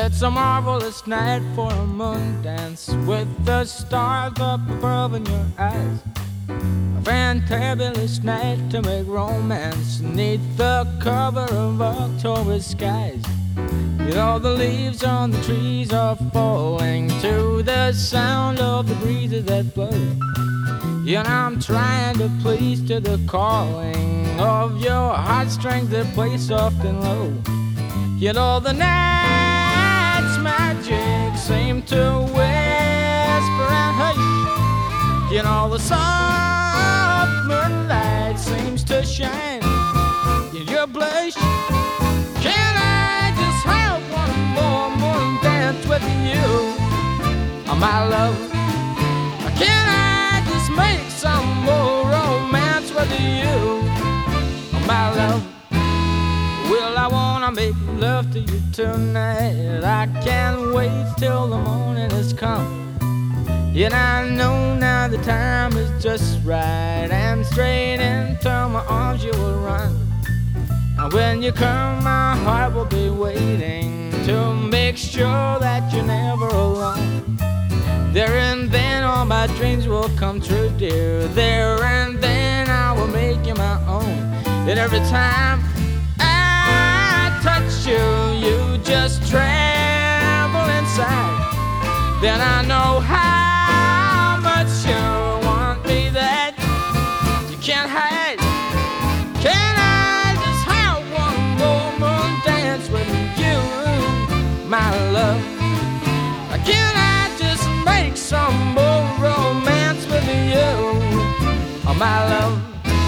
It's a marvelous night for a moon dance with the stars up above in your eyes. A fantabulous night to make romance neath the cover of October skies. You know the leaves on the trees are falling to the sound of the breezes that blow. You know I'm trying to please to the calling of your heartstrings that play soft and low. You know the night's magic seem to whisper and hush. You know the soft moonlight seems to shine in your blush. Can I just have one more moon dance with you, oh, my love? Can I just make some more romance with you, oh, my love? Well, I wanna make love to you tonight. I can't wait till the morning has come. Yet I know now the time is just right, and straight into my arms you will run. And when you come, my heart will be waiting to make sure that you're never alone. There and then all my dreams will come true, dear. There and then I will make you my own. And every time I touch you, you just tremble inside. Then I know how much you want me that you can't hide. Can I just have one more moon dance with you, my love? Can I just make some more romance with you, oh, my love?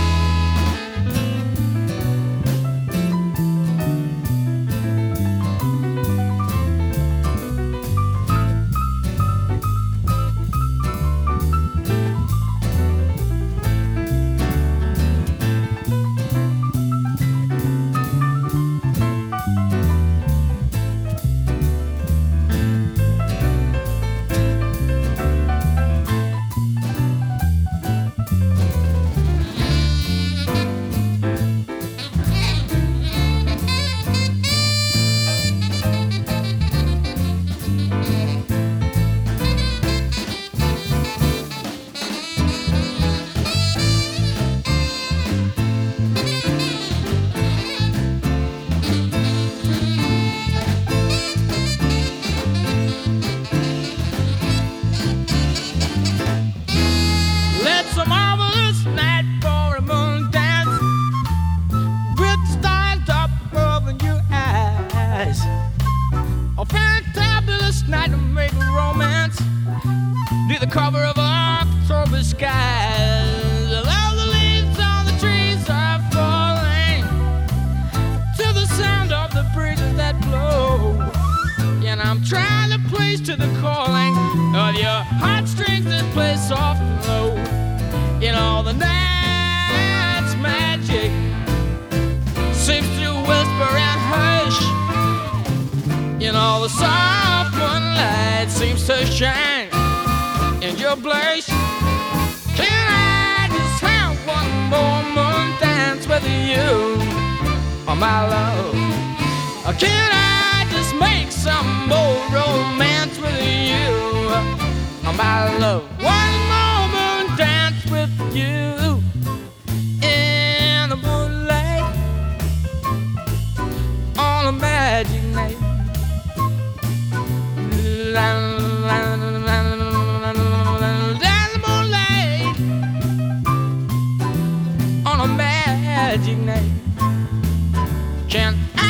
The cover of October skies. All the leaves on the trees are falling to the sound of the breezes that blow. And I'm trying to please to the calling of your heartstrings that play soft and low. In all the night's magic seems to whisper and hush. In all the soft moonlight seems to shine in your blush. Can I just have one more moon dance with you, oh, my love? Or can I just make some more romance with you, oh, my love? One more moon dance with you in the moonlight on a magic night. On a magic night, can I